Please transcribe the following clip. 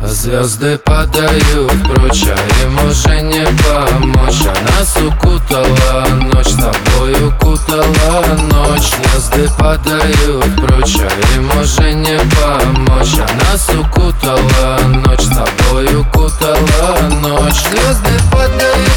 Звезды падают прочь, а им уже не помочь. А нас укутала ночь, с тобой укутала ночь. Звезды падают прочь, а им уже не помочь. А нас укутала ночь, с тобой укутала ночь. Звезды падают